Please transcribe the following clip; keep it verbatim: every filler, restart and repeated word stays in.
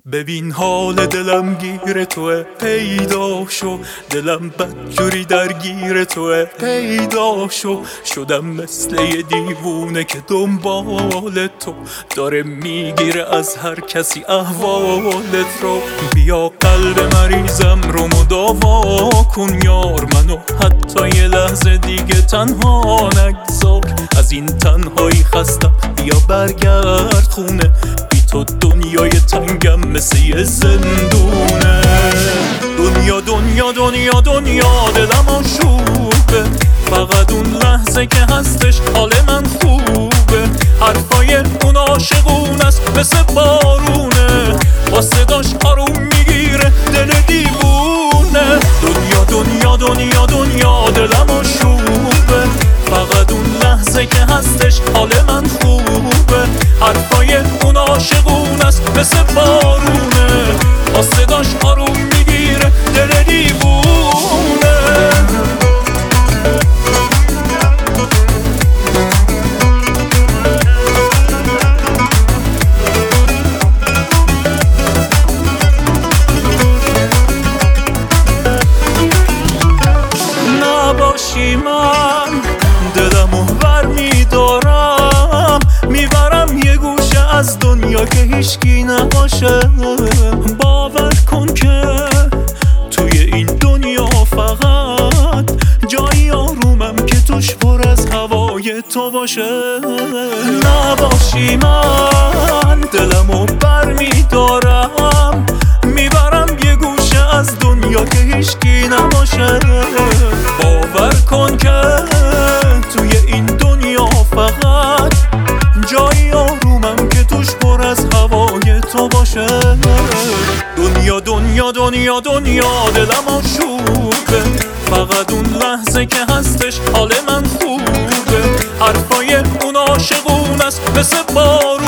ببین حال دلم گیر توه، پیدا شو. دلم بدجوری درگیر توه، پیدا شو. شدم مثل یه دیوونه که دنبال تو داره میگیره از هر کسی احوالت رو. بیا قلب مریضم رو مداوا کن یار، منو حتی یه لحظه دیگه تنها نگذار. از این تنهایی خستم، بیا برگرد خونه. بی تو دنیای تنگم مثل یه زندونه. دنیا دنیا دنیا دنیا دلم آشوبه، فقط اون لحظه که هستش حال من خوبه. حرفای اون عاشقون است مثل بارونه، با صداش آروم میگیره دل دیوونه. دنیا دنیا دنیا دنیا دلم آشوبه، فقط اون لحظه که هستش حال من خوبه. حرفای اون عاشقون است مثل بارونه، با صداش آروم میگیره دل دیوونه. نباشی من دلمو بر میدارم، میبرم یه گوشه از دنیا که هیچکی نباشه. باور کن که توی این دنیا فقط جایی آرومم که توش پر از هوای تو باشه. نباشی من دلمو بر میدارم، میبرم یه گوشه از دنیا که هیچکی نباشه. باور کن که توی این دنیا فقط جایی آرومم که توش پر از هوای تو باشه. دنیا دنیا دنیا دنیا دلم آشوبه، فقط اون لحظه که هستش حال من خوبه. حرفای اون عاشقون است مثل بار